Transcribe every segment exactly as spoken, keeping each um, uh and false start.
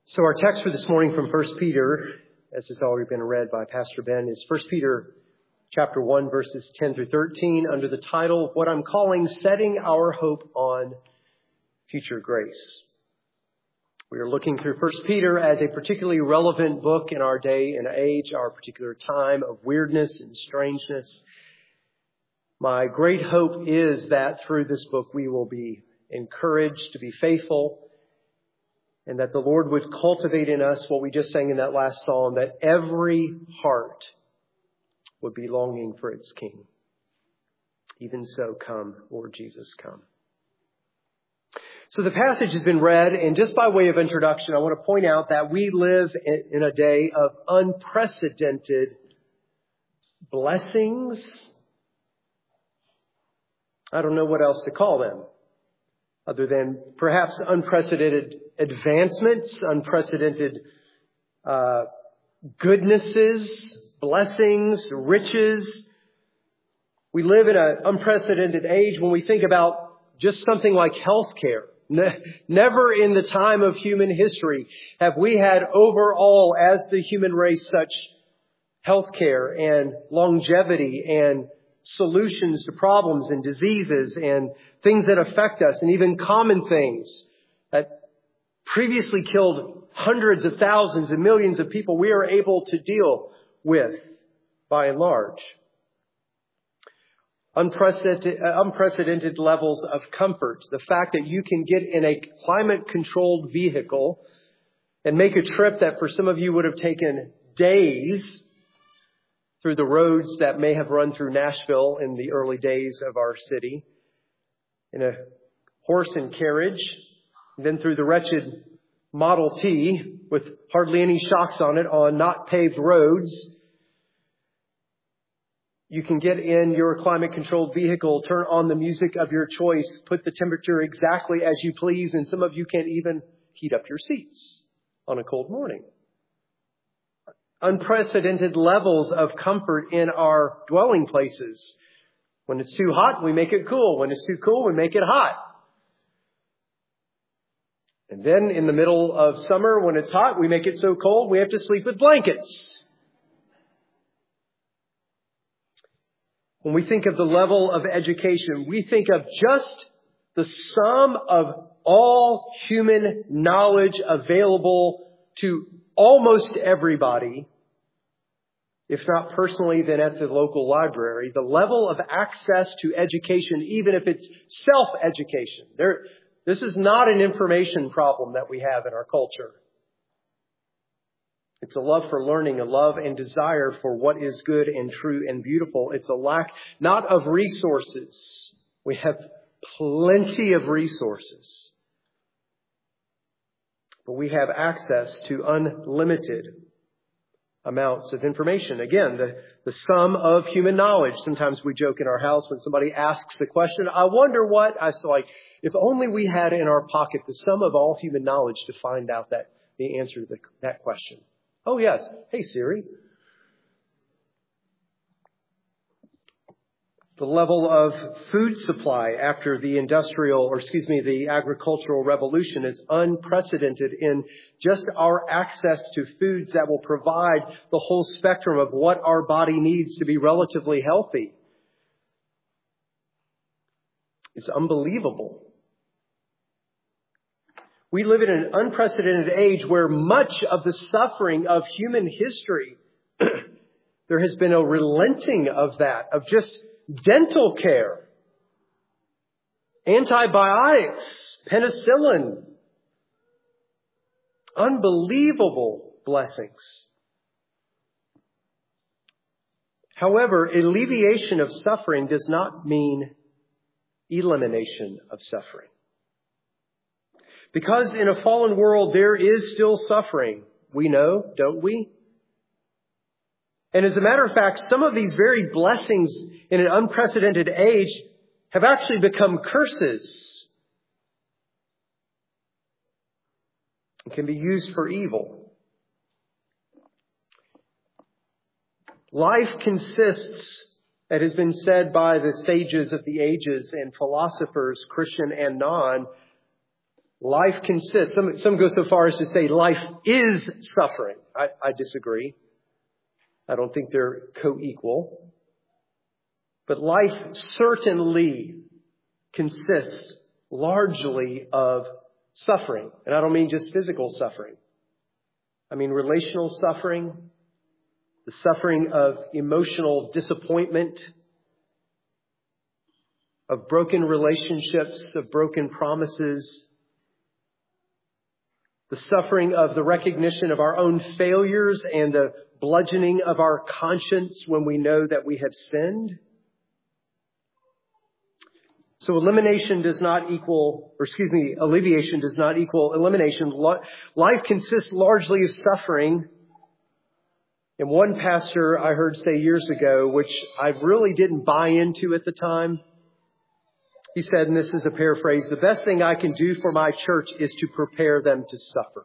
So our text for this morning from First Peter, as has already been read by Pastor Ben, is First Peter chapter one, verses ten through thirteen, under the title of what I'm calling Setting Our Hope on Future Grace. We are looking through First Peter as a particularly relevant book in our day and age, our particular time of weirdness and strangeness. My great hope is that through this book we will be encouraged to be faithful, and that the Lord would cultivate in us what we just sang in that last psalm, that every heart would be longing for its King. Even so, come, Lord Jesus, come. So the passage has been read, and just by way of introduction, I want to point out that we live in a day of unprecedented blessings. I don't know what else to call them, other than perhaps unprecedented advancements, unprecedented uh, goodnesses, blessings, riches. We live in an unprecedented age when we think about just something like healthcare. Ne- never in the time of human history have we had overall, as the human race, such healthcare and longevity and solutions to problems and diseases and things that affect us, and even common things that previously killed hundreds of thousands and millions of people, we are able to deal with by and large. Unprecedented, unprecedented levels of comfort. The fact that you can get in a climate-controlled vehicle and make a trip that for some of you would have taken days through the roads that may have run through Nashville in the early days of our city, in a horse and carriage, and then through the wretched Model T with hardly any shocks on it on not paved roads. You can get in your climate-controlled vehicle, turn on the music of your choice, put the temperature exactly as you please, and some of you can't even heat up your seats on a cold morning. Unprecedented levels of comfort in our dwelling places. When it's too hot, we make it cool. When it's too cool, we make it hot. And then in the middle of summer, when it's hot, we make it so cold, we have to sleep with blankets. When we think of the level of education, we think of just the sum of all human knowledge available to almost everybody, if not personally, then at the local library. The level of access to education, even if it's self-education. There, this is not an information problem that we have in our culture. It's a love for learning, a love and desire for what is good and true and beautiful. It's a lack not of resources. We have plenty of resources. But we have access to unlimited amounts of information. Again, the, the sum of human knowledge. Sometimes we joke in our house when somebody asks the question, I wonder what, I say, like, if only we had in our pocket the sum of all human knowledge to find out that the answer to the, that question. Oh, yes. Hey, Siri. The level of food supply after the industrial, or excuse me, the agricultural revolution is unprecedented in just our access to foods that will provide the whole spectrum of what our body needs to be relatively healthy. It's unbelievable. We live in an unprecedented age where much of the suffering of human history, there has been a relenting of that, of just dental care, antibiotics, penicillin, unbelievable blessings. However, alleviation of suffering does not mean elimination of suffering. Because in a fallen world, there is still suffering. We know, don't we? And as a matter of fact, some of these very blessings in an unprecedented age have actually become curses. It can be used for evil. Life consists, it has been said by the sages of the ages and philosophers, Christian and non, life consists, some, some go so far as to say life is suffering. I, I disagree. I don't think they're co-equal. But life certainly consists largely of suffering. And I don't mean just physical suffering. I mean relational suffering, the suffering of emotional disappointment, of broken relationships, of broken promises, the suffering of the recognition of our own failures and the bludgeoning of our conscience when we know that we have sinned. So elimination does not equal, or excuse me, alleviation does not equal elimination. Life consists largely of suffering. And one pastor I heard say years ago, which I really didn't buy into at the time, he said, and this is a paraphrase, the best thing I can do for my church is to prepare them to suffer.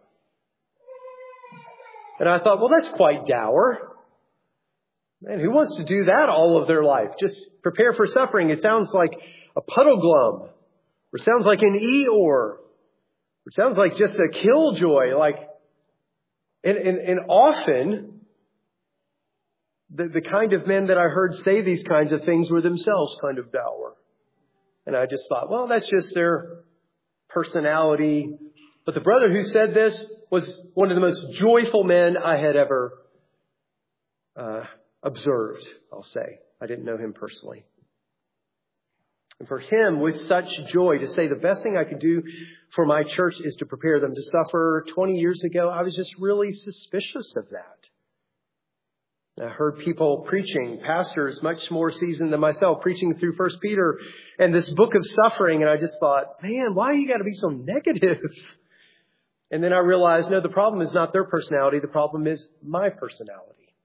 And I thought, well, that's quite dour. Man, who wants to do that all of their life? Just prepare for suffering. It sounds like a Puddleglum, or sounds like an Eeyore, or sounds like just a killjoy. Like, and, and, and often, the, the kind of men that I heard say these kinds of things were themselves kind of dour. And I just thought, well, that's just their personality. But the brother who said this was one of the most joyful men I had ever uh, observed, I'll say. I didn't know him personally. And for him, with such joy, to say the best thing I could do for my church is to prepare them to suffer. twenty years ago, I was just really suspicious of that. I heard people preaching, pastors much more seasoned than myself, preaching through First Peter and this book of suffering. And I just thought, man, why you got to be so negative? And then I realized, no, the problem is not their personality. The problem is my personality.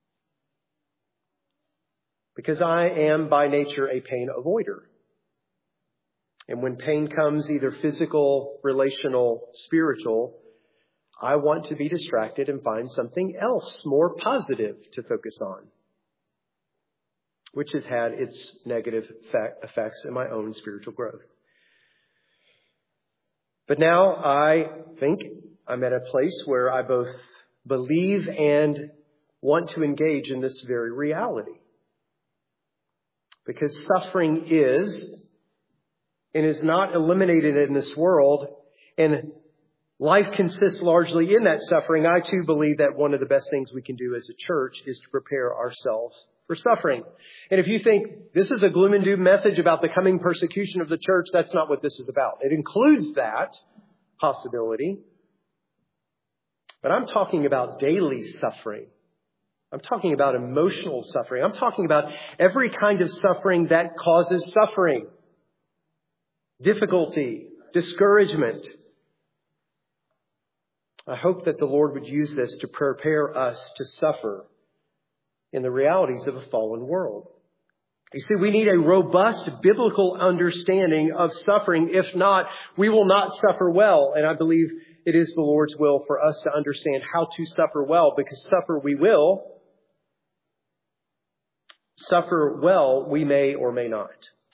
Because I am by nature a pain avoider. And when pain comes, either physical, relational, spiritual, I want to be distracted and find something else more positive to focus on, which has had its negative effects in my own spiritual growth. But now I think I'm at a place where I both believe and want to engage in this very reality. Because suffering is and is not eliminated in this world, and life consists largely in that suffering. I too believe that one of the best things we can do as a church is to prepare ourselves for suffering. And if you think this is a gloom and doom message about the coming persecution of the church, that's not what this is about. It includes that possibility. But I'm talking about daily suffering. I'm talking about emotional suffering. I'm talking about every kind of suffering that causes suffering. Difficulty, discouragement. I hope that the Lord would use this to prepare us to suffer in the realities of a fallen world. You see, we need a robust biblical understanding of suffering. If not, we will not suffer well. And I believe it is the Lord's will for us to understand how to suffer well, because suffer we will. Suffer well we may or may not.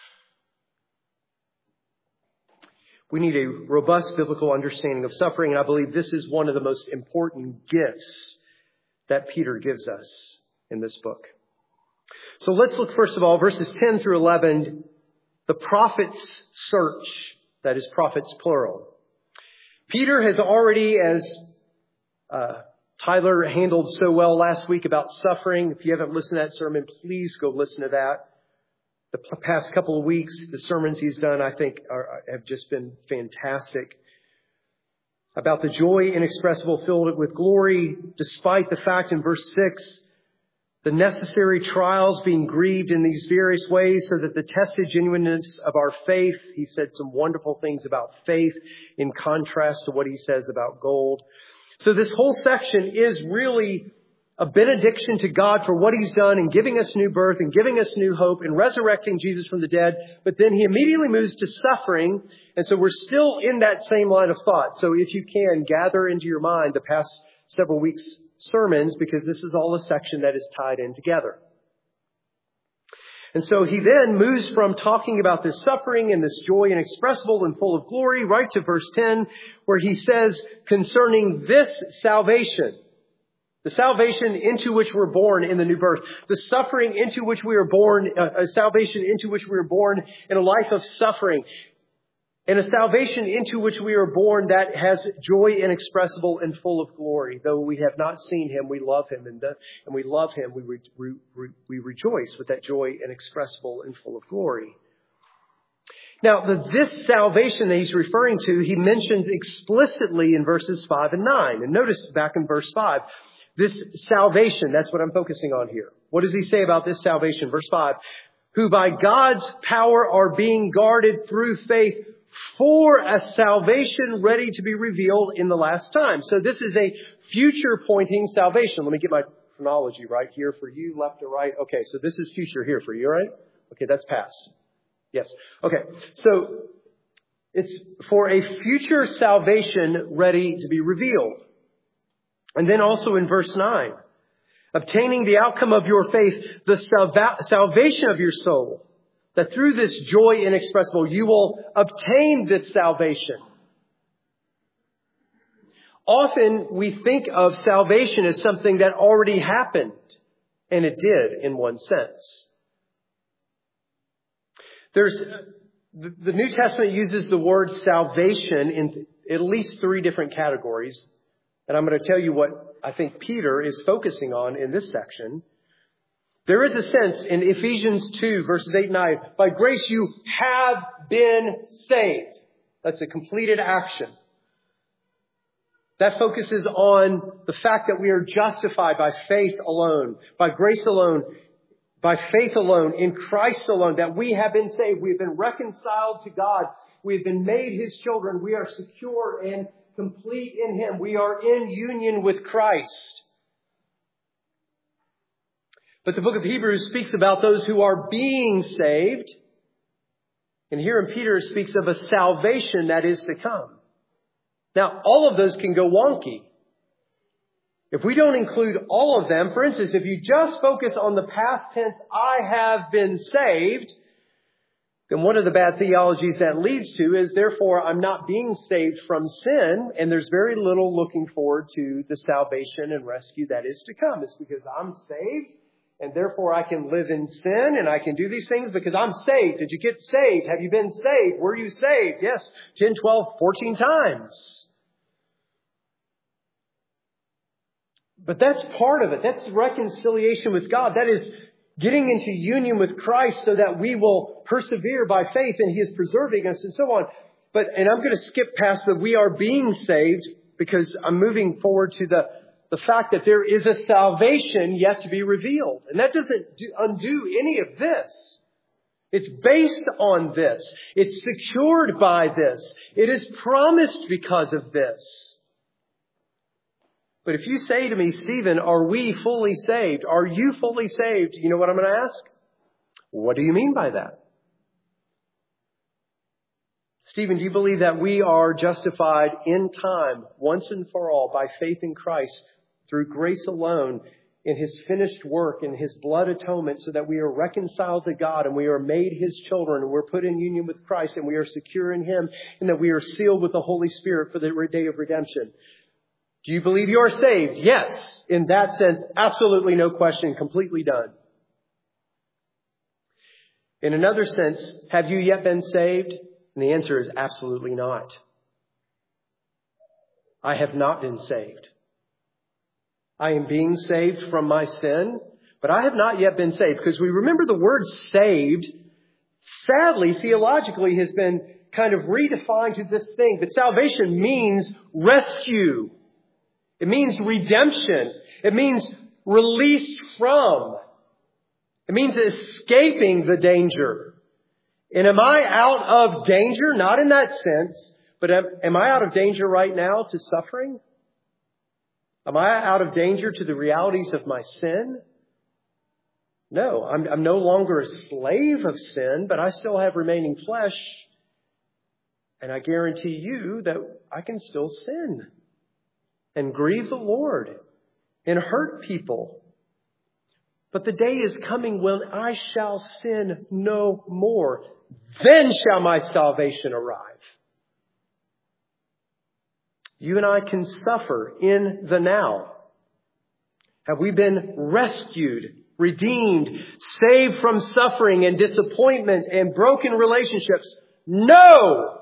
We need a robust biblical understanding of suffering, and I believe this is one of the most important gifts that Peter gives us in this book. So let's look first of all, verses ten through eleven, the prophet's search, that is prophets plural. Peter has already, as uh, Tyler handled so well last week about suffering. If you haven't listened to that sermon, please go listen to that. The past couple of weeks, the sermons he's done, I think, are, have just been fantastic. About the joy inexpressible filled with glory, despite the fact in verse six, the necessary trials being grieved in these various ways so that the tested genuineness of our faith, he said some wonderful things about faith in contrast to what he says about gold. So this whole section is really a benediction to God for what he's done in giving us new birth and giving us new hope and resurrecting Jesus from the dead. But then he immediately moves to suffering. And so we're still in that same line of thought. So if you can, gather into your mind the past several weeks' sermons, because this is all a section that is tied in together. And so he then moves from talking about this suffering and this joy inexpressible and full of glory right to verse ten, where he says concerning this salvation, the salvation into which we're born in the new birth, the suffering into which we are born, uh, a salvation into which we are born in a life of suffering, and a salvation into which we are born that has joy inexpressible and full of glory. Though we have not seen him, we love him, and, the, and we love him, we, re, re, we rejoice with that joy inexpressible and full of glory. Now, the, this salvation that he's referring to, he mentions explicitly in verses five and nine. And notice back in verse five, this salvation, that's what I'm focusing on here. What does he say about this salvation? Verse five, who by God's power are being guarded through faith for a salvation ready to be revealed in the last time. So this is a future pointing salvation. Let me get my chronology right here for you, left to right. Okay, so this is future here for you, right? Okay, that's past. Yes. Okay, so it's for a future salvation ready to be revealed. And then also in verse nine, obtaining the outcome of your faith, the salva- salvation of your soul, that through this joy inexpressible, you will obtain this salvation. Often we think of salvation as something that already happened, and it did in one sense. There's, the New Testament uses the word salvation in at least three different categories. And I'm going to tell you what I think Peter is focusing on in this section. There is a sense in Ephesians two, verses eight and nine, by grace you have been saved. That's a completed action. That focuses on the fact that we are justified by faith alone, by grace alone, by faith alone, in Christ alone, that we have been saved. We have been reconciled to God. We have been made His children. We are secure and complete in Him. We are in union with Christ. But the book of Hebrews speaks about those who are being saved. And here in Peter it speaks of a salvation that is to come. Now, all of those can go wonky. If we don't include all of them, for instance, if you just focus on the past tense, I have been saved, then one of the bad theologies that leads to is, therefore, I'm not being saved from sin, and there's very little looking forward to the salvation and rescue that is to come. It's because I'm saved, and therefore I can live in sin, and I can do these things because I'm saved. Did you get saved? Have you been saved? Were you saved? Yes, ten, twelve, fourteen times. But that's part of it. That's reconciliation with God. That is getting into union with Christ so that we will persevere by faith and He is preserving us and so on. But, and I'm going to skip past that we are being saved because I'm moving forward to the, the fact that there is a salvation yet to be revealed. And that doesn't do, undo any of this. It's based on this. It's secured by this. It is promised because of this. But if you say to me, Stephen, are we fully saved? Are you fully saved? You know what I'm going to ask? What do you mean by that? Stephen, do you believe that we are justified in time, once and for all, by faith in Christ, through grace alone, in His finished work, in His blood atonement, so that we are reconciled to God and we are made His children and we're put in union with Christ and we are secure in Him and that we are sealed with the Holy Spirit for the day of redemption? Do you believe you are saved? Yes. In that sense, absolutely no question, completely done. In another sense, have you yet been saved? And the answer is absolutely not. I have not been saved. I am being saved from my sin, but I have not yet been saved. Because we remember the word saved, sadly, theologically, has been kind of redefined to this thing. But salvation means rescue. It means redemption. It means released from. It means escaping the danger. And am I out of danger? Not in that sense, but am, am I out of danger right now to suffering? Am I out of danger to the realities of my sin? No, I'm, I'm no longer a slave of sin, but I still have remaining flesh. And I guarantee you that I can still sin and grieve the Lord and hurt people. But the day is coming when I shall sin no more. Then shall my salvation arrive. You and I can suffer in the now. Have we been rescued, redeemed, saved from suffering and disappointment and broken relationships? No!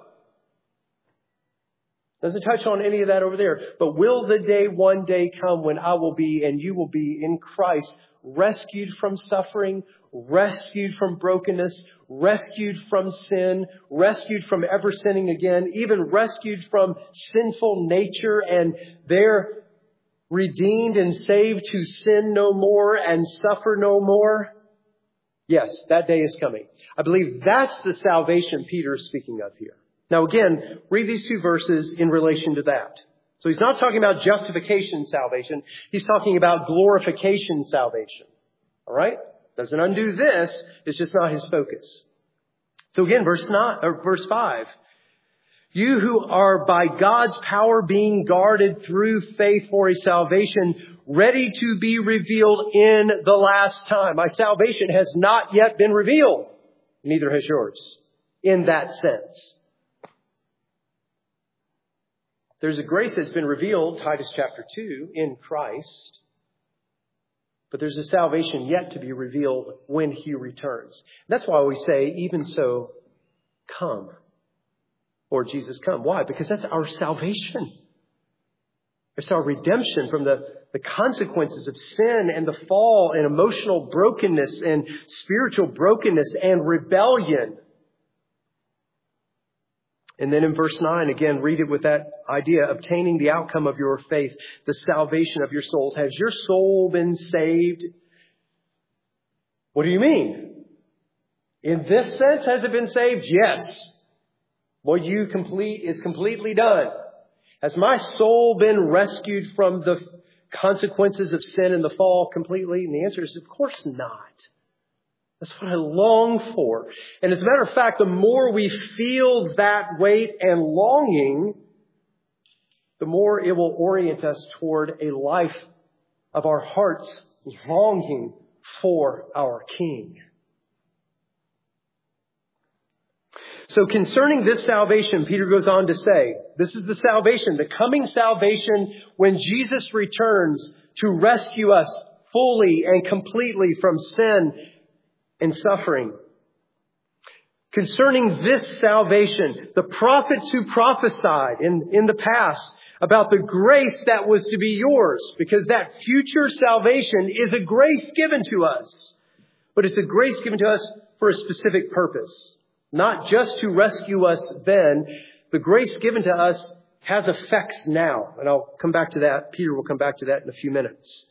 Doesn't touch on any of that over there. But will the day one day come when I will be and you will be in Christ, rescued from suffering, rescued from brokenness, rescued from sin, rescued from ever sinning again, even rescued from sinful nature, and they're redeemed and saved to sin no more and suffer no more? Yes, that day is coming. I believe that's the salvation Peter is speaking of here. Now again, read these two verses in relation to that. So he's not talking about justification salvation. He's talking about glorification salvation. All right? Doesn't undo this. It's just not his focus. So again, verse nine, or verse five. You who are by God's power being guarded through faith for a salvation ready to be revealed in the last time. My salvation has not yet been revealed. Neither has yours. In that sense. There's a grace that's been revealed, Titus chapter two, in Christ. But there's a salvation yet to be revealed when He returns. That's why we say, even so, come. Lord Jesus, come. Why? Because that's our salvation. It's our redemption from the, the consequences of sin and the fall and emotional brokenness and spiritual brokenness and rebellion. And then in verse nine, again, read it with that idea, obtaining the outcome of your faith, the salvation of your souls. Has your soul been saved? What do you mean? In this sense, has it been saved? Yes. What you complete is completely done. Has my soul been rescued from the consequences of sin and the fall completely? And the answer is, of course not. That's what I long for. And as a matter of fact, the more we feel that weight and longing, the more it will orient us toward a life of our hearts longing for our King. So concerning this salvation, Peter goes on to say, this is the salvation, the coming salvation when Jesus returns to rescue us fully and completely from sin and suffering. Concerning this salvation, the prophets who prophesied in, in the past about the grace that was to be yours, because that future salvation is a grace given to us, but it's a grace given to us for a specific purpose, not just to rescue us then. The grace given to us has effects now, and I'll come back to that. Peter will come back to that in a few minutes.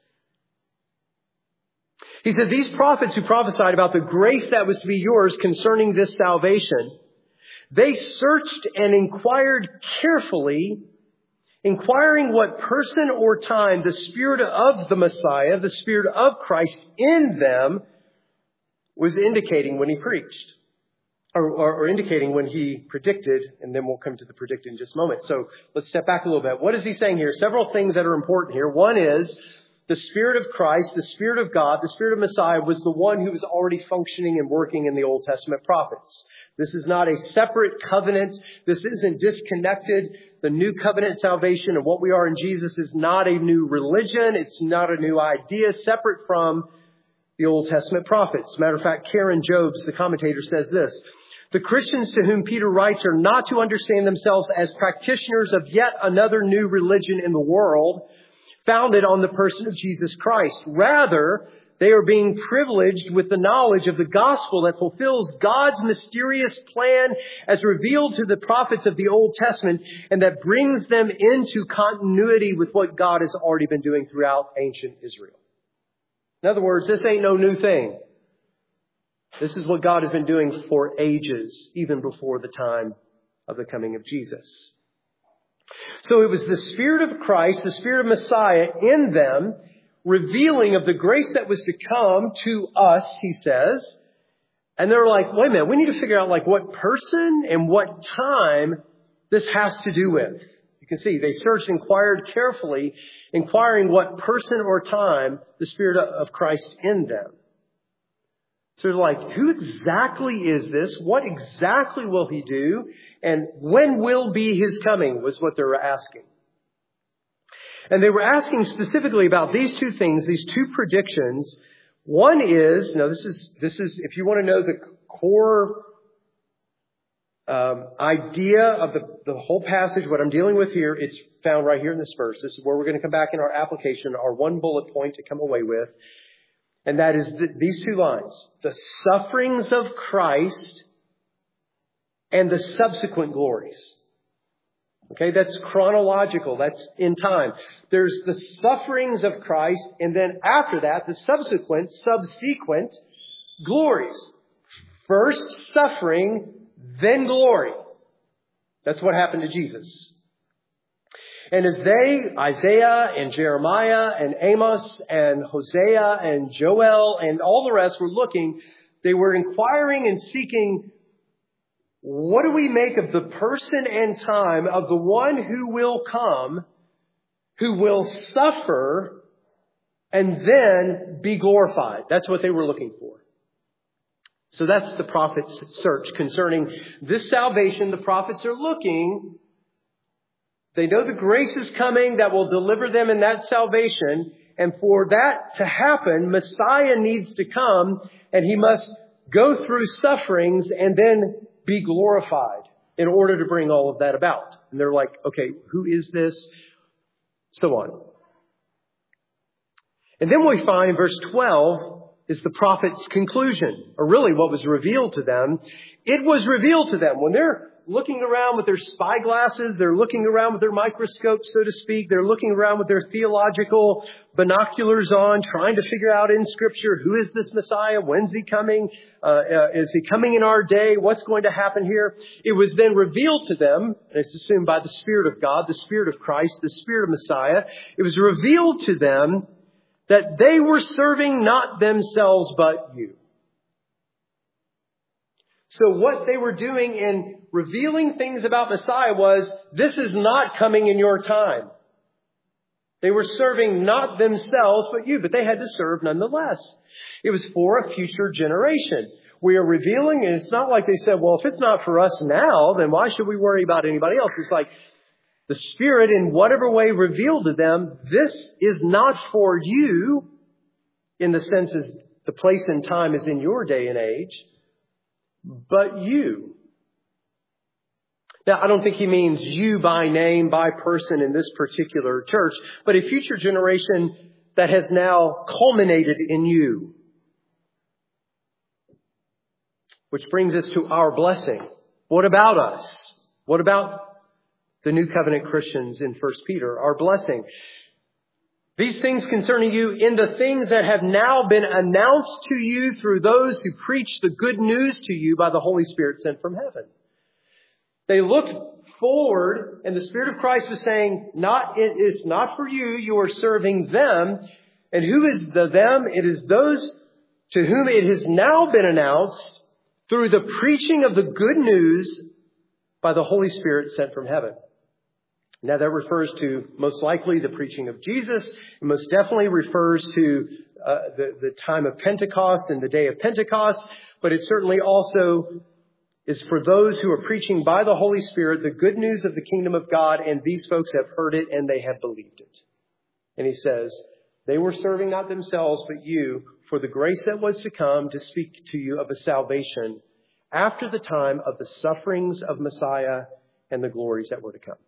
He said, these prophets who prophesied about the grace that was to be yours concerning this salvation, they searched and inquired carefully, inquiring what person or time the Spirit of the Messiah, the Spirit of Christ in them, was indicating when he preached, or, or, or indicating when he predicted, and then we'll come to the predicted in just a moment. So let's step back a little bit. What is he saying here? Several things that are important here. One is, the Spirit of Christ, the Spirit of God, the Spirit of Messiah was the one who was already functioning and working in the Old Testament prophets. This is not a separate covenant. This isn't disconnected. The new covenant salvation of what we are in Jesus is not a new religion. It's not a new idea separate from the Old Testament prophets. Matter of fact, Karen Jobes, the commentator, says this: the Christians to whom Peter writes are not to understand themselves as practitioners of yet another new religion in the world, founded on the person of Jesus Christ. Rather, they are being privileged with the knowledge of the gospel that fulfills God's mysterious plan as revealed to the prophets of the Old Testament, and that brings them into continuity with what God has already been doing throughout ancient Israel. In other words, this ain't no new thing. This is what God has been doing for ages, even before the time of the coming of Jesus. So it was the Spirit of Christ, the Spirit of Messiah in them, revealing of the grace that was to come to us, he says. And they're like, wait a minute, we need to figure out like what person and what time this has to do with. can see they searched, inquired carefully, inquiring what person or time the Spirit of Christ in them. So they're like, who exactly is this? What exactly will he do? And when will be his coming was what they were asking. And they were asking specifically about these two things, these two predictions. One is, now this is, this is, if you want to know the core um, idea of the, the whole passage, what I'm dealing with here, it's found right here in this verse. This is where we're going to come back in our application, our one bullet point to come away with. And that is th- these two lines. The sufferings of Christ and the subsequent glories. Okay, that's chronological. That's in time. There's the sufferings of Christ, and then after that, the subsequent, subsequent glories. First suffering, then glory. That's what happened to Jesus. And as they, Isaiah and Jeremiah and Amos and Hosea and Joel and all the rest were looking, they were inquiring and seeking, what do we make of the person and time of the one who will come, who will suffer, and then be glorified? That's what they were looking for. So that's the prophet's search concerning this salvation. The prophets are looking. They know the grace is coming that will deliver them in that salvation. And for that to happen, Messiah needs to come, and he must go through sufferings and then be glorified in order to bring all of that about. And they're like, okay, who is this? So on. And then we find in verse twelve is the prophet's conclusion, or really what was revealed to them. It was revealed to them when they're looking around with their spy glasses, they're looking around with their microscopes, so to speak, they're looking around with their theological binoculars on, trying to figure out in Scripture, who is this Messiah? When's he coming? Uh, uh, is he coming in our day? What's going to happen here? It was then revealed to them, and it's assumed by the Spirit of God, the Spirit of Christ, the Spirit of Messiah. It was revealed to them that they were serving not themselves but you. So what they were doing in revealing things about Messiah was, this is not coming in your time. They were serving not themselves but you, but they had to serve nonetheless. It was for a future generation. We are revealing, and it's not like they said, well, if it's not for us now, then why should we worry about anybody else? It's like the Spirit in whatever way revealed to them, this is not for you in the sense as the place and time is in your day and age, but you. Now, I don't think he means you by name, by person in this particular church, but a future generation that has now culminated in you. Which brings us to our blessing. What about us? What about the New Covenant Christians in First Peter? Our blessing. These things concerning you in the things that have now been announced to you through those who preach the good news to you by the Holy Spirit sent from heaven. They looked forward, and the Spirit of Christ was saying, "Not it is not for you. You are serving them." And who is the them? It is those to whom it has now been announced through the preaching of the good news by the Holy Spirit sent from heaven. Now that refers to most likely the preaching of Jesus. It most definitely refers to uh, the, the time of Pentecost and the day of Pentecost. But it certainly also is for those who are preaching by the Holy Spirit the good news of the kingdom of God. And these folks have heard it and they have believed it. And he says, they were serving not themselves but you for the grace that was to come to speak to you of a salvation after the time of the sufferings of Messiah and the glories that were to come.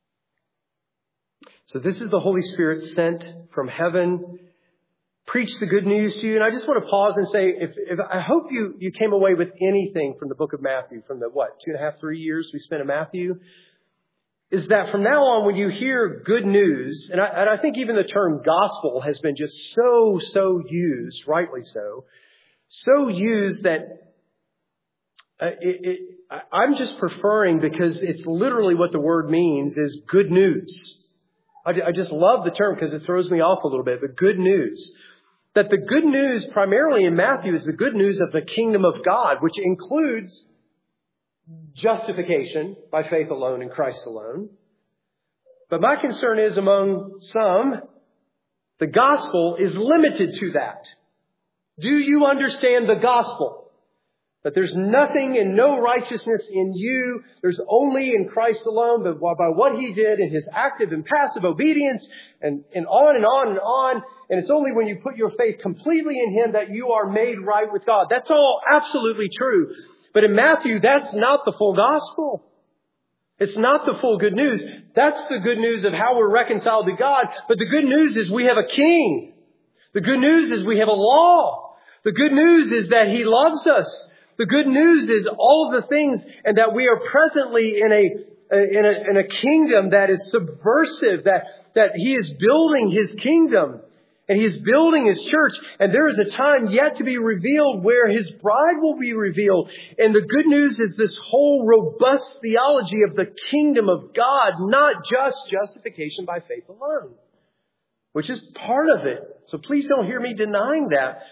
So this is the Holy Spirit sent from heaven, preach the good news to you. And I just want to pause and say, if, if I hope you, you came away with anything from the book of Matthew, from the, what, two and a half, three years we spent in Matthew, is that from now on when you hear good news, and I, and I think even the term gospel has been just so, so used, rightly so, so used that uh, it, it, I'm just preferring, because it's literally what the word means, is good news. I just love the term because it throws me off a little bit. The good news. That the good news primarily in Matthew is the good news of the kingdom of God, which includes justification by faith alone in Christ alone. But my concern is among some, the gospel is limited to that. Do you understand the gospel? That there's nothing and no righteousness in you. There's only in Christ alone, but by what He did in His active and passive obedience, and, and on and on and on. And it's only when you put your faith completely in Him that you are made right with God. That's all absolutely true. But in Matthew, that's not the full gospel. It's not the full good news. That's the good news of how we're reconciled to God. But the good news is we have a king. The good news is we have a law. The good news is that He loves us. The good news is all of the things, and that we are presently in a, in a, in a kingdom that is subversive, that, that He is building His kingdom and He is building His church. And there is a time yet to be revealed where His bride will be revealed. And the good news is this whole robust theology of the kingdom of God, not just justification by faith alone, which is part of it. So please don't hear me denying that.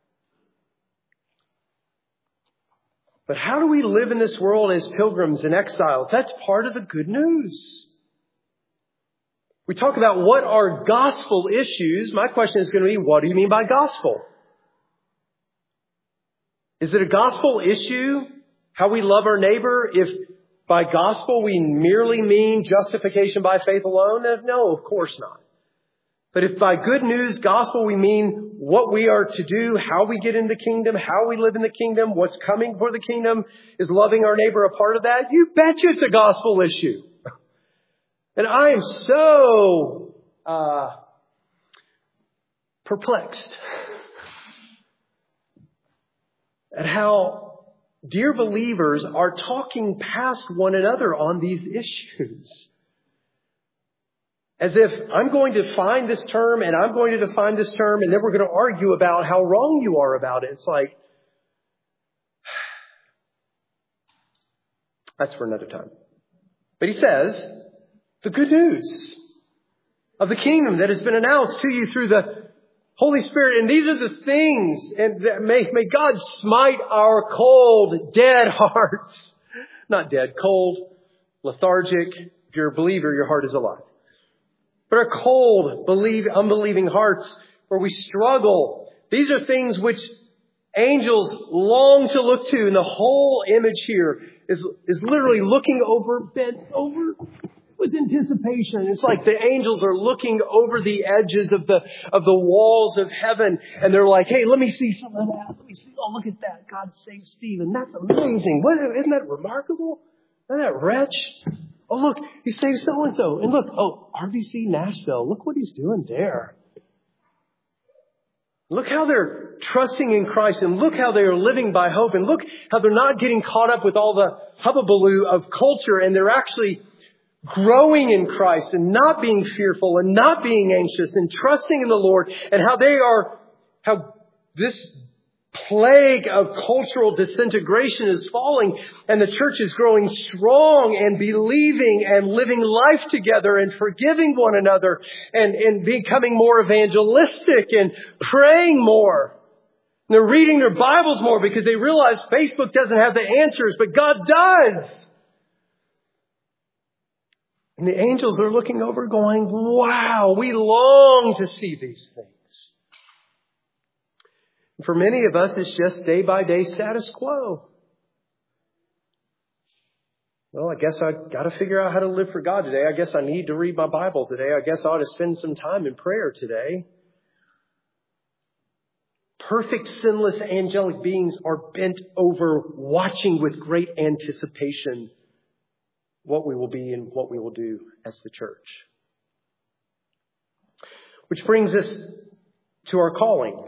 But how do we live in this world as pilgrims and exiles? That's part of the good news. We talk about what are gospel issues. My question is going to be, what do you mean by gospel? Is it a gospel issue, how we love our neighbor, if by gospel we merely mean justification by faith alone? No, of course not. But if by good news, gospel, we mean what we are to do, how we get in the kingdom, how we live in the kingdom, what's coming for the kingdom, is loving our neighbor a part of that? You betcha it's a gospel issue. And I am so uh, perplexed at how dear believers are talking past one another on these issues. As if I'm going to find this term and I'm going to define this term and then we're going to argue about how wrong you are about it. It's like, that's for another time. But he says, the good news of the kingdom that has been announced to you through the Holy Spirit. And these are the things, and that may, may God smite our cold, dead hearts. Not dead, cold, lethargic. If you're a believer, your heart is alive. But our cold, believe, unbelieving hearts where we struggle. These are things which angels long to look to. And the whole image here is, is literally looking over, bent over with anticipation. It's like the angels are looking over the edges of the, of the walls of heaven. And they're like, hey, let me see some of that. Let me see. Oh, look at that. God saved Stephen. That's amazing. What, isn't that remarkable? Isn't that wretch? Oh, look, he saved so-and-so. And look, oh, R V C Nashville. Look what he's doing there. Look how they're trusting in Christ, and look how they are living by hope, and look how they're not getting caught up with all the hubbubaloo of culture, and they're actually growing in Christ and not being fearful and not being anxious and trusting in the Lord, and how they are, how this plague of cultural disintegration is falling, and the church is growing strong and believing and living life together and forgiving one another and, and becoming more evangelistic and praying more. And they're reading their Bibles more because they realize Facebook doesn't have the answers, but God does. And the angels are looking over going, wow, we long to see these things. For many of us, it's just day by day status quo. Well, I guess I got to figure out how to live for God today. I guess I need to read my Bible today. I guess I ought to spend some time in prayer today. Perfect, sinless, angelic beings are bent over watching with great anticipation what we will be and what we will do as the church. Which brings us to our calling.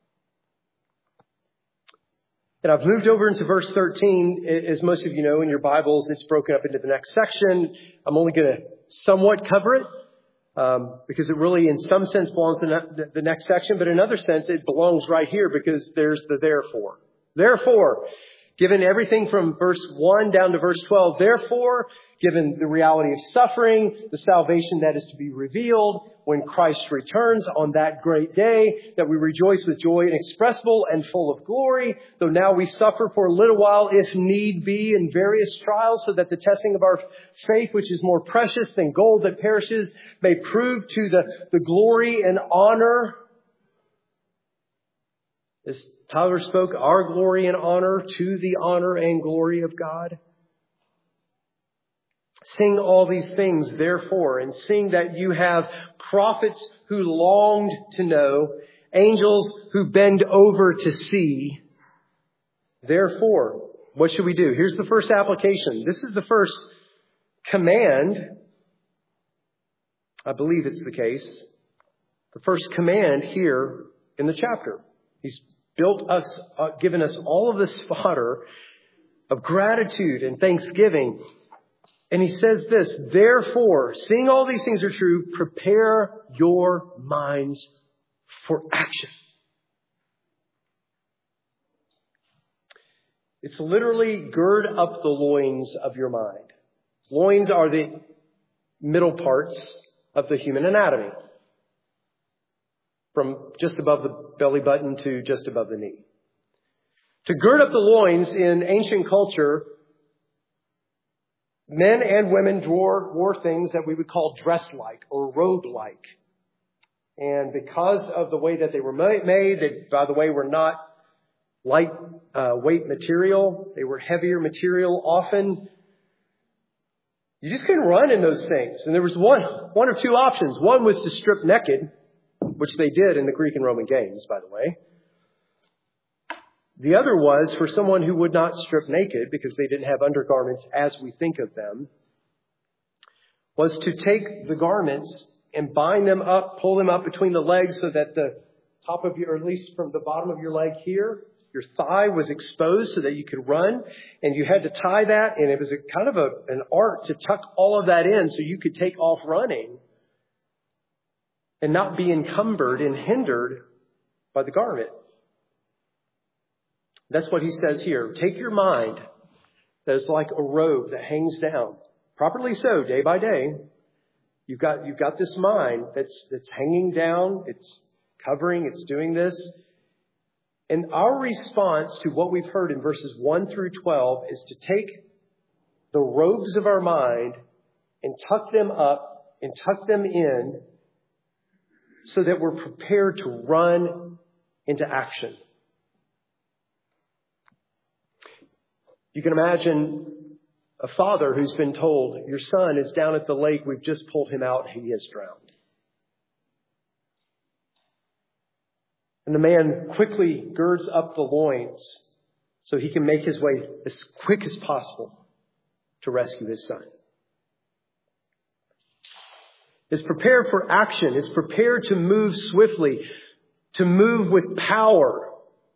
And I've moved over into verse thirteen. As most of you know in your Bibles, it's broken up into the next section. I'm only going to somewhat cover it um, because it really, in some sense, belongs in the next section. But in another sense, it belongs right here because there's the therefore. Therefore, Given everything from verse one down to verse twelve, therefore, given the reality of suffering, the salvation that is to be revealed when Christ returns on that great day, that we rejoice with joy inexpressible and full of glory, though now we suffer for a little while, if need be, in various trials, so that the testing of our faith, which is more precious than gold that perishes, may prove to the, the glory and honor, as Tyler spoke, our glory and honor, to the honor and glory of God. Sing all these things, therefore, and sing that you have prophets who longed to know, angels who bend over to see. Therefore, what should we do? Here's the first application. This is the first command. I believe it's the case. The first command here in the chapter. He's built us, uh, given us all of this fodder of gratitude and thanksgiving. And he says this, therefore, seeing all these things are true, prepare your minds for action. It's literally gird up the loins of your mind. Loins are the middle parts of the human anatomy, from just above the belly button to just above the knee. To gird up the loins in ancient culture, men and women wore, wore things that we would call dress-like or robe-like. And because of the way that they were made, they, by the way, were not light uh, weight material. They were heavier material often. You just couldn't run in those things. And there was one, one of two options. One was to strip naked, which they did in the Greek and Roman games, by the way. The other was for someone who would not strip naked because they didn't have undergarments as we think of them, was to take the garments and bind them up, pull them up between the legs so that the top of your, or at least from the bottom of your leg here, your thigh was exposed so that you could run. And you had to tie that, and it was a kind of a, an art to tuck all of that in so you could take off running and not be encumbered and hindered by the garment. That's what he says here. Take your mind that is like a robe that hangs down, properly so, day by day. You've got, you've got this mind that's, that's hanging down. It's covering. It's doing this. And our response to what we've heard in verses one through twelve is to take the robes of our mind and tuck them up and tuck them in so that we're prepared to run into action. You can imagine a father who's been told, your son is down at the lake, we've just pulled him out, he is drowned. And the man quickly girds up the loins so he can make his way as quick as possible to rescue his son. Is prepared for action, is prepared to move swiftly, to move with power.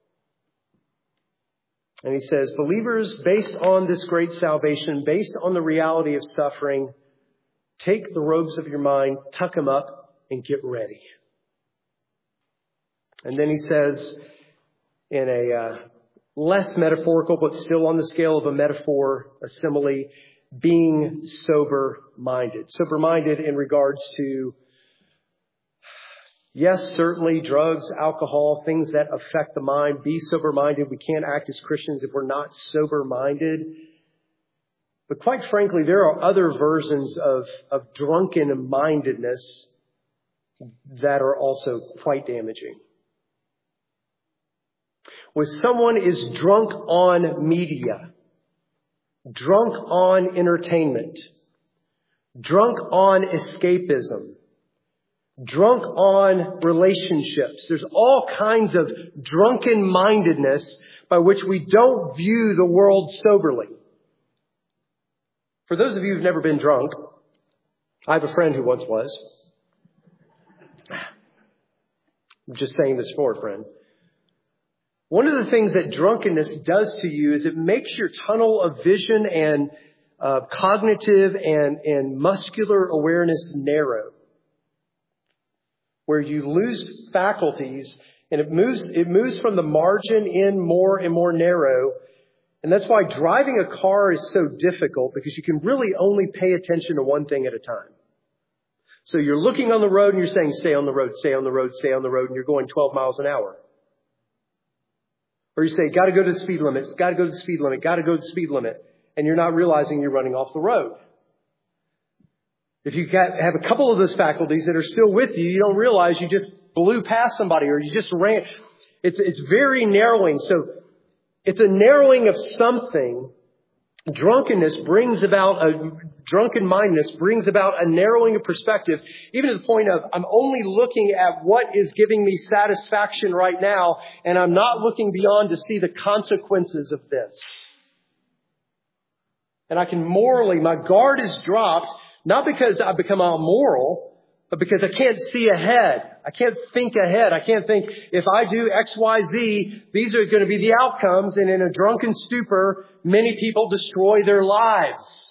And he says, believers, based on this great salvation, based on the reality of suffering, take the robes of your mind, tuck them up, and get ready. And then he says, in a uh, less metaphorical, but still on the scale of a metaphor, a simile, being sober-minded. Sober-minded in regards to, yes, certainly drugs, alcohol, things that affect the mind. Be sober-minded. We can't act as Christians if we're not sober-minded. But quite frankly, there are other versions of, of drunken-mindedness that are also quite damaging. When someone is drunk on media, drunk on entertainment, drunk on escapism, drunk on relationships. There's all kinds of drunken-mindedness by which we don't view the world soberly. For those of you who've never been drunk, I have a friend who once was. I'm just saying this for a friend. One of the things that drunkenness does to you is it makes your tunnel of vision and uh, cognitive and, and muscular awareness narrow, where you lose faculties and it moves, it moves from the margin in more and more narrow. And that's why driving a car is so difficult, because you can really only pay attention to one thing at a time. So you're looking on the road and you're saying, stay on the road, stay on the road, stay on the road, and you're going twelve miles an hour. Or you say, got to go to the speed limit, got to go to the speed limit, got to go to the speed limit. And you're not realizing you're running off the road. If you have a couple of those faculties that are still with you, you don't realize you just blew past somebody or you just ran. It's, it's very narrowing. So it's a narrowing of something. Drunkenness brings about a drunken mindedness brings about a narrowing of perspective, even to the point of I'm only looking at what is giving me satisfaction right now, and I'm not looking beyond to see the consequences of this. And I can morally, my guard is dropped, not because I've become immoral, but because I can't see ahead. I can't think ahead. I can't think, if I do X, Y, Z, these are going to be the outcomes. And in a drunken stupor, many people destroy their lives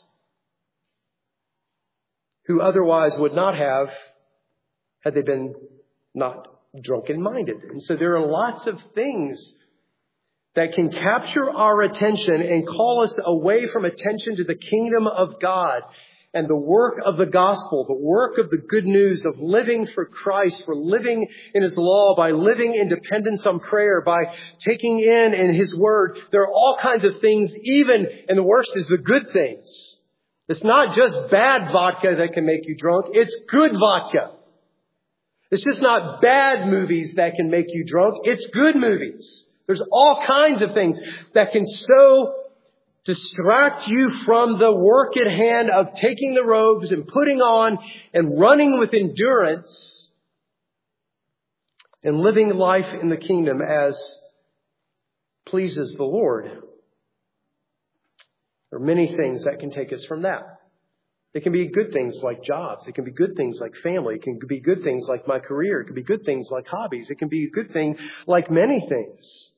who otherwise would not have had they been not drunken-minded. And so there are lots of things that can capture our attention and call us away from attention to the kingdom of God and the work of the gospel, the work of the good news of living for Christ, for living in His law, by living in dependence on prayer, by taking in in His word. There are all kinds of things, even, and the worst is the good things. It's not just bad vodka that can make you drunk. It's good vodka. It's just not bad movies that can make you drunk. It's good movies. There's all kinds of things that can so distract you from the work at hand of taking the robes and putting on and running with endurance and living life in the kingdom as pleases the Lord. There are many things that can take us from that. It can be good things like jobs. It can be good things like family. It can be good things like my career. It can be good things like hobbies. It can be a good thing like many things.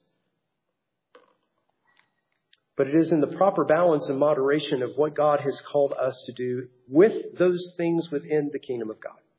But it is in the proper balance and moderation of what God has called us to do with those things within the kingdom of God.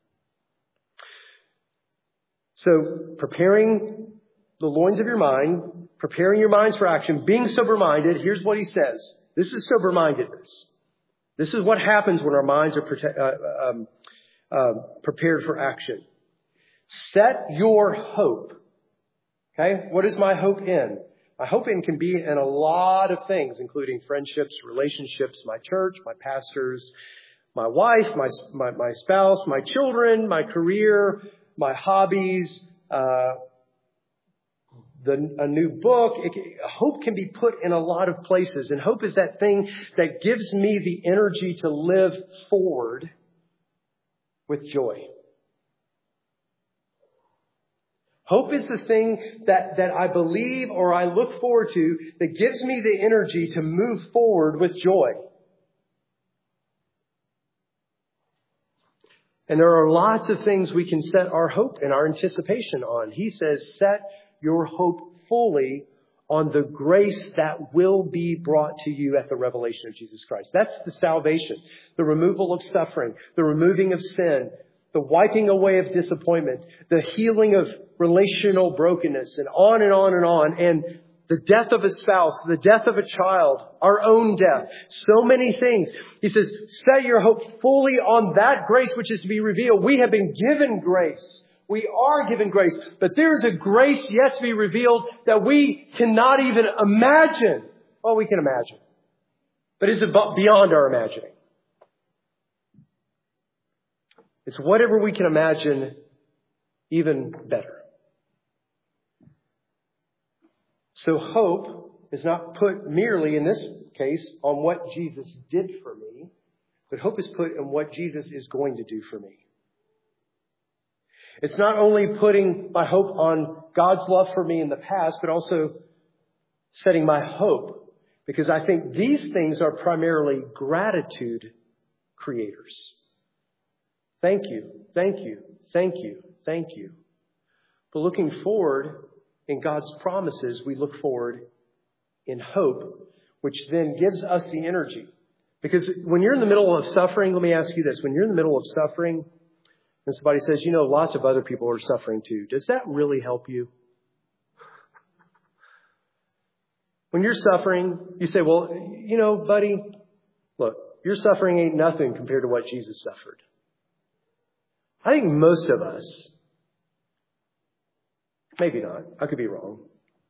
So preparing the loins of your mind, preparing your minds for action, being sober-minded, here's what he says. This is sober-mindedness. This is what happens when our minds are prote- uh, um, uh, prepared for action. Set your hope. Okay? What is my hope in? My hope in can be in a lot of things, including friendships, relationships, my church, my pastors, my wife, my my, my spouse, my children, my career, my hobbies, uh, the, a new book. It can, hope can be put in a lot of places. And hope is that thing that gives me the energy to live forward with joy. Hope is the thing that, that I believe or I look forward to that gives me the energy to move forward with joy. And there are lots of things we can set our hope and our anticipation on. He says, set your hope fully on the grace that will be brought to you at the revelation of Jesus Christ. That's the salvation, the removal of suffering, the removing of sin, the wiping away of disappointment, the healing of relational brokenness, and on and on and on. And the death of a spouse, the death of a child, our own death, so many things. He says, set your hope fully on that grace which is to be revealed. We have been given grace. We are given grace. But there is a grace yet to be revealed that we cannot even imagine. Well, we can imagine. But it's beyond our imagining. It's whatever we can imagine, even better. So hope is not put merely, in this case, on what Jesus did for me, but hope is put in what Jesus is going to do for me. It's not only putting my hope on God's love for me in the past, but also setting my hope, because I think these things are primarily gratitude creators. Thank you, thank you, thank you, thank you. But looking forward in God's promises, we look forward in hope, which then gives us the energy. Because when you're in the middle of suffering, let me ask you this. When you're in the middle of suffering and somebody says, you know, lots of other people are suffering too, does that really help you? When you're suffering, you say, well, you know, buddy, look, your suffering ain't nothing compared to what Jesus suffered. I think most of us, maybe not, I could be wrong.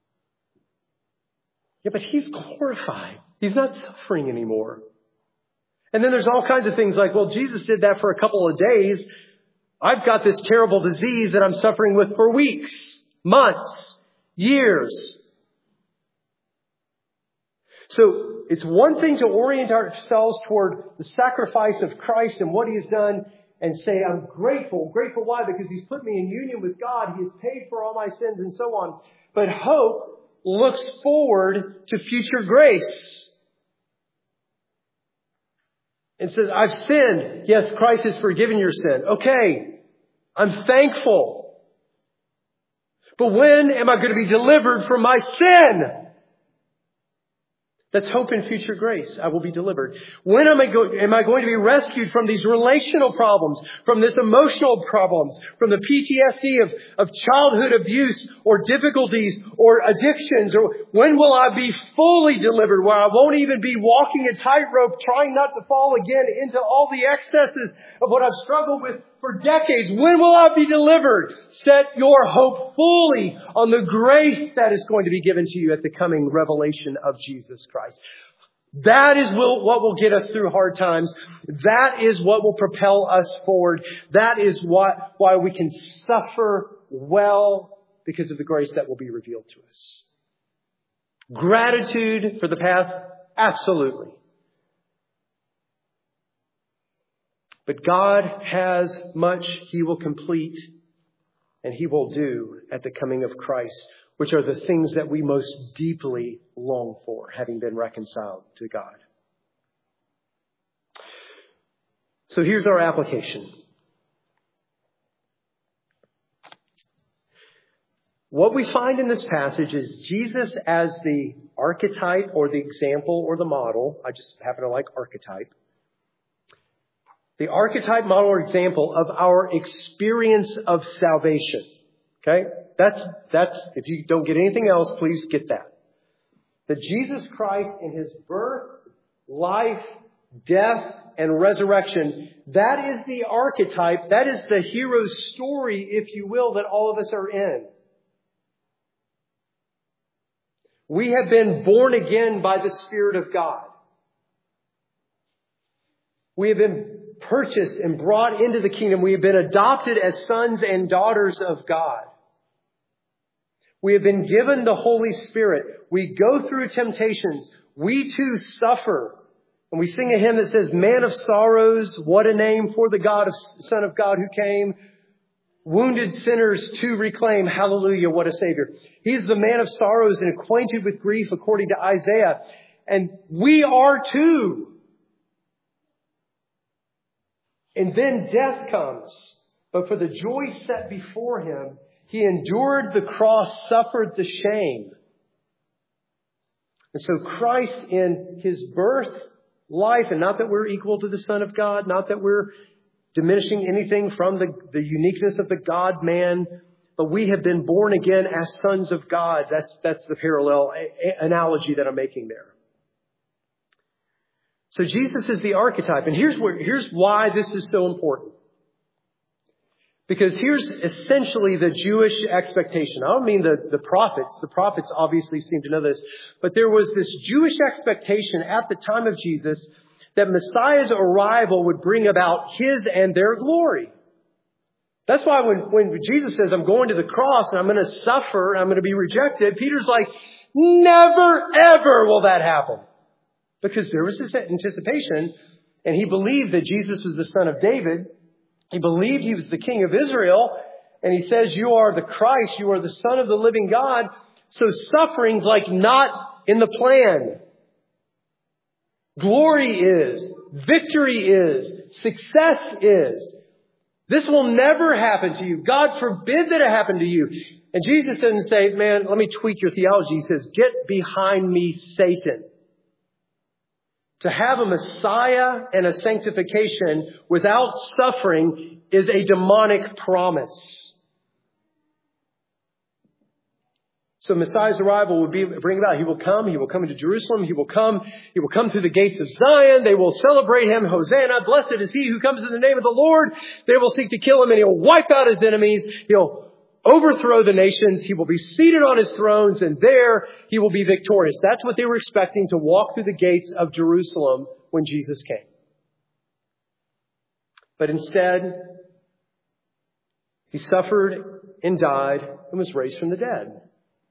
Yeah, but he's glorified. He's not suffering anymore. And then there's all kinds of things like, well, Jesus did that for a couple of days. I've got this terrible disease that I'm suffering with for weeks, months, years. So it's one thing to orient ourselves toward the sacrifice of Christ and what He has done and say, I'm grateful. Grateful why? Because He's put me in union with God. He has paid for all my sins and so on. But hope looks forward to future grace. And says, I've sinned. Yes, Christ has forgiven your sin. Okay, I'm thankful. But when am I going to be delivered from my sin? That's hope in future grace. I will be delivered. When am I, go- am I going to be rescued from these relational problems, from this emotional problems, from the P T S D of, of childhood abuse or difficulties or addictions? Or when will I be fully delivered where I won't even be walking a tightrope trying not to fall again into all the excesses of what I've struggled with for decades? When will I be delivered? Set your hope fully on the grace that is going to be given to you at the coming revelation of Jesus Christ. That is what will get us through hard times. That is what will propel us forward. That is what, why we can suffer well, because of the grace that will be revealed to us. Gratitude for the past? Absolutely. But God has much He will complete and He will do at the coming of Christ, which are the things that we most deeply long for, having been reconciled to God. So here's our application. What we find in this passage is Jesus as the archetype or the example or the model. I just happen to like archetype. The archetype, model, or example of our experience of salvation. Okay? That's, that's, if you don't get anything else, please get that. That Jesus Christ in His birth, life, death, and resurrection, that is the archetype, that is the hero's story, if you will, that all of us are in. We have been born again by the Spirit of God. We have been purchased and brought into the kingdom. We have been adopted as sons and daughters of God. We have been given the Holy Spirit. We go through temptations. We too suffer. And we sing a hymn that says, Man of sorrows, what a name for the God of Son of God who came. Wounded sinners to reclaim. Hallelujah, what a Savior. He's the man of sorrows and acquainted with grief, according to Isaiah. And we are too. And then death comes. But for the joy set before Him, He endured the cross, suffered the shame. And so Christ in His birth, life, and not that we're equal to the Son of God, not that we're diminishing anything from the, the uniqueness of the God-man, but we have been born again as sons of God. That's, that's the parallel a, analogy that I'm making there. So Jesus is the archetype. And here's where, here's why this is so important. Because here's essentially the Jewish expectation. I don't mean the, the prophets. The prophets obviously seem to know this. But there was this Jewish expectation at the time of Jesus that Messiah's arrival would bring about His and their glory. That's why when, when Jesus says, I'm going to the cross and I'm going to suffer and I'm going to be rejected, Peter's like, never, ever will that happen. Because there was this anticipation, and he believed that Jesus was the son of David. He believed He was the King of Israel. And He says, you are the Christ. You are the Son of the living God. So suffering's like not in the plan. Glory is. Victory is. Success is. This will never happen to you. God forbid that it happen to you. And Jesus doesn't say, man, let me tweak your theology. He says, get behind me, Satan. To have a Messiah and a sanctification without suffering is a demonic promise. So Messiah's arrival will be bring about. He will come. He will come into Jerusalem. He will come. He will come through the gates of Zion. They will celebrate him. Hosanna. Blessed is he who comes in the name of the Lord. They will seek to kill him, and he'll wipe out his enemies. He'll overthrow the nations. He will be seated on his thrones, and there he will be victorious. That's what they were expecting, to walk through the gates of Jerusalem when Jesus came. But instead, he suffered and died and was raised from the dead.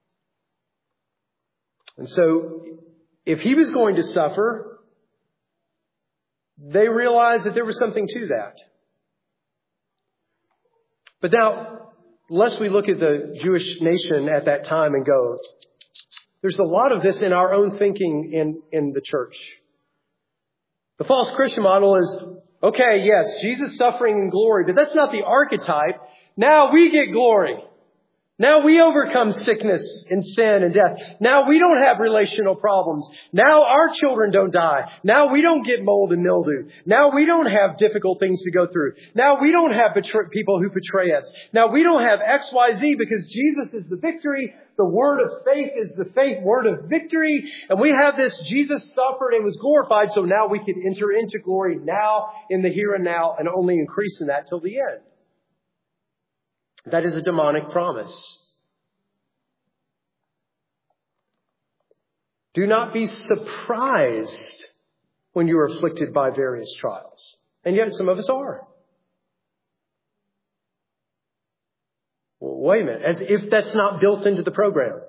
And so, if he was going to suffer, they realized that there was something to that. But now, lest we look at the Jewish nation at that time and go, there's a lot of this in our own thinking in, in the church. The false Christian model is, okay, yes, Jesus suffering in glory, but that's not the archetype. Now we get glory. Now we overcome sickness and sin and death. Now we don't have relational problems. Now our children don't die. Now we don't get mold and mildew. Now we don't have difficult things to go through. Now we don't have betray- people who betray us. Now we don't have X Y Z because Jesus is the victory. The word of faith is the faith word of victory. And we have this Jesus suffered and was glorified. So now we can enter into glory now in the here and now and only increase in that till the end. That is a demonic promise. Do not be surprised when you are afflicted by various trials. And yet some of us are. Well, wait a minute. As if that's not built into the program.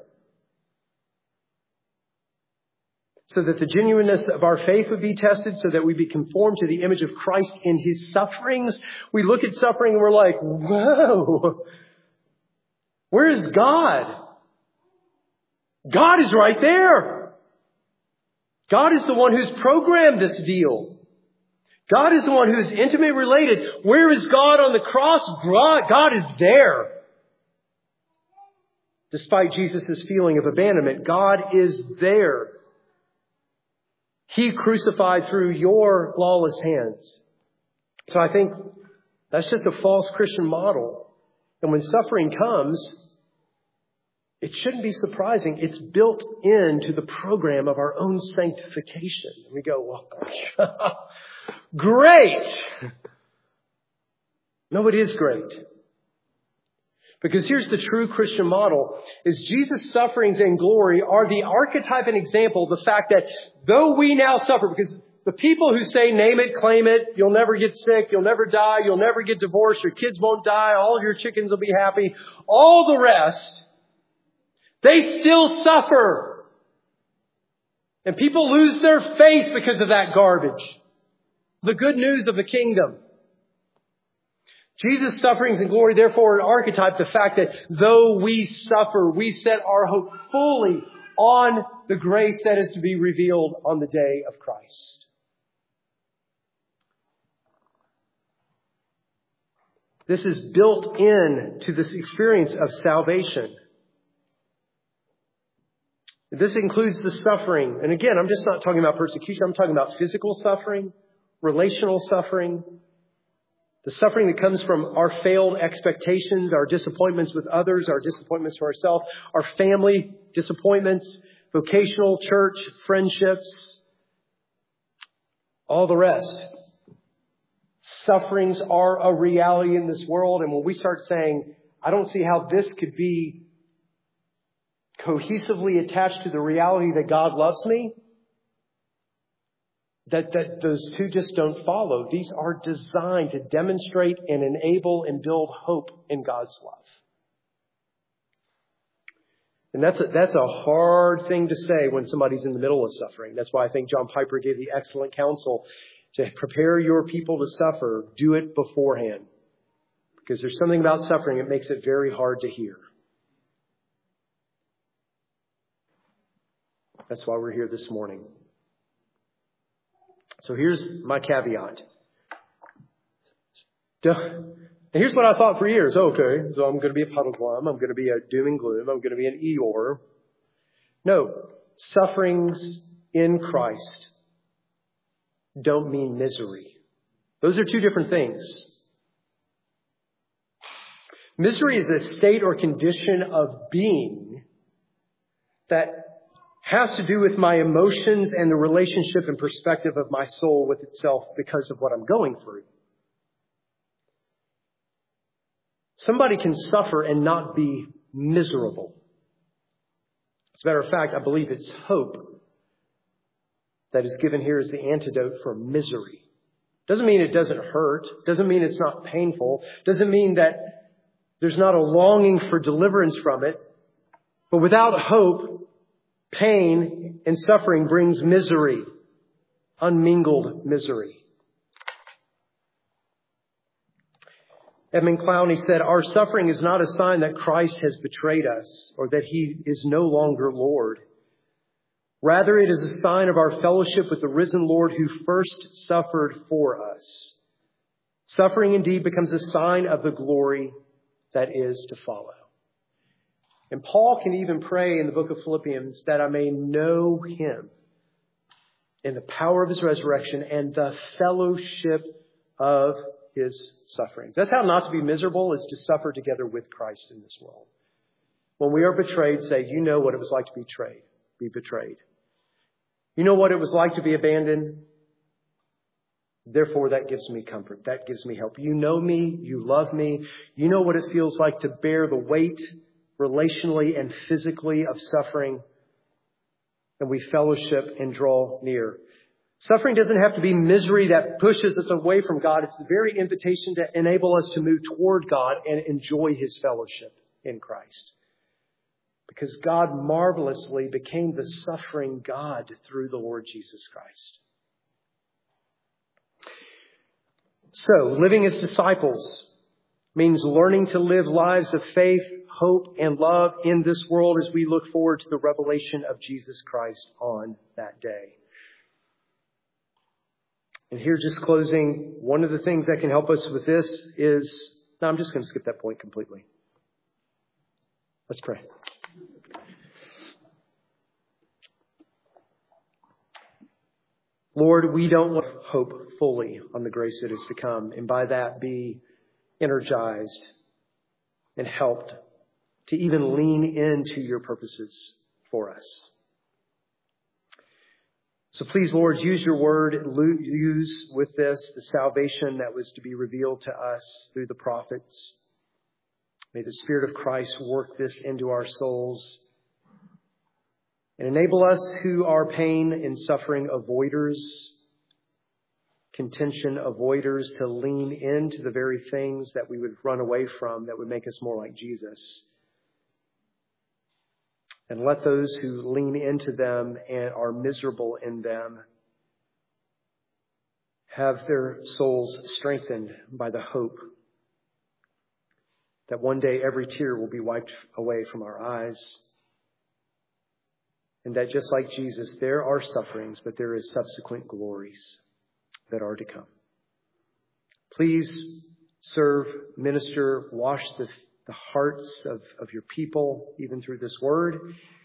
So that the genuineness of our faith would be tested, so that we be conformed to the image of Christ in his sufferings. We look at suffering and we're like, whoa, where is God? God is right there. God is the one who's programmed this deal. God is the one who is intimately related. Where is God on the cross? God is there. Despite Jesus' feeling of abandonment, God is there. He crucified through your lawless hands. So I think that's just a false Christian model. And when suffering comes, it shouldn't be surprising. It's built into the program of our own sanctification. And we go, well, gosh, great. No, it is great. Because here's the true Christian model, is Jesus' sufferings and glory are the archetype and example of the fact that though we now suffer, because the people who say, name it, claim it, you'll never get sick, you'll never die, you'll never get divorced, your kids won't die, all of your chickens will be happy, all the rest, they still suffer. And people lose their faith because of that garbage. The good news of the kingdom. Jesus' sufferings and glory, therefore, are an archetype, the fact that though we suffer, we set our hope fully on the grace that is to be revealed on the day of Christ. This is built in to this experience of salvation. This includes the suffering. And again, I'm just not talking about persecution. I'm talking about physical suffering, relational suffering, the suffering that comes from our failed expectations, our disappointments with others, our disappointments to ourselves, our family disappointments, vocational, church, friendships, all the rest. Sufferings are a reality in this world. And when we start saying, I don't see how this could be cohesively attached to the reality that God loves me, That, that those two just don't follow. These are designed to demonstrate and enable and build hope in God's love. And that's a, that's a hard thing to say when somebody's in the middle of suffering. That's why I think John Piper gave the excellent counsel to prepare your people to suffer. Do it beforehand. Because there's something about suffering that makes it very hard to hear. That's why we're here this morning. So here's my caveat. Here's what I thought for years. Okay, so I'm going to be a puddle glum. I'm going to be a doom and gloom. I'm going to be an Eeyore. No, sufferings in Christ don't mean misery. Those are two different things. Misery is a state or condition of being that has to do with my emotions and the relationship and perspective of my soul with itself because of what I'm going through. Somebody can suffer and not be miserable. As a matter of fact, I believe it's hope that is given here as the antidote for misery. Doesn't mean it doesn't hurt. Doesn't mean it's not painful. Doesn't mean that there's not a longing for deliverance from it. But without hope, pain and suffering brings misery, unmingled misery. Edmund Clowney said, "Our suffering is not a sign that Christ has betrayed us or that he is no longer Lord. Rather, it is a sign of our fellowship with the risen Lord who first suffered for us. Suffering indeed becomes a sign of the glory that is to follow." And Paul can even pray in the book of Philippians that I may know him in the power of his resurrection and the fellowship of his sufferings. That's how not to be miserable, is to suffer together with Christ in this world. When we are betrayed, say, you know what it was like to be betrayed. Be betrayed. You know what it was like to be abandoned. Therefore, that gives me comfort. That gives me help. You know me. You love me. You know what it feels like to bear the weight relationally and physically of suffering. And we fellowship and draw near. Suffering doesn't have to be misery that pushes us away from God. It's the very invitation to enable us to move toward God and enjoy his fellowship in Christ. Because God marvelously became the suffering God through the Lord Jesus Christ. So, living as disciples means learning to live lives of faith, hope, and love in this world as we look forward to the revelation of Jesus Christ on that day. And here, just closing, one of the things that can help us with this is, no, I'm just going to skip that point completely. Let's pray. Lord, we don't want to hope fully on the grace that is to come, and by that be energized and helped to even lean into your purposes for us. So please, Lord, use your word, use with this the salvation that was to be revealed to us through the prophets. May the Spirit of Christ work this into our souls and enable us who are pain and suffering avoiders, contention avoiders, to lean into the very things that we would run away from that would make us more like Jesus. And let those who lean into them and are miserable in them have their souls strengthened by the hope that one day every tear will be wiped away from our eyes. And that just like Jesus, there are sufferings, but there is subsequent glories that are to come. Please serve, minister, wash the the hearts of, of your people, even through this word.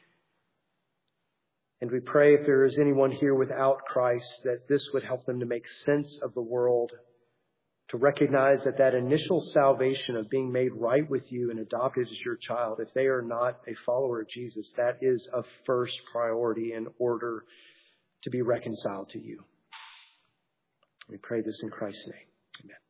And we pray if there is anyone here without Christ, that this would help them to make sense of the world, to recognize that that initial salvation of being made right with you and adopted as your child, if they are not a follower of Jesus, that is of first priority in order to be reconciled to you. We pray this in Christ's name. Amen.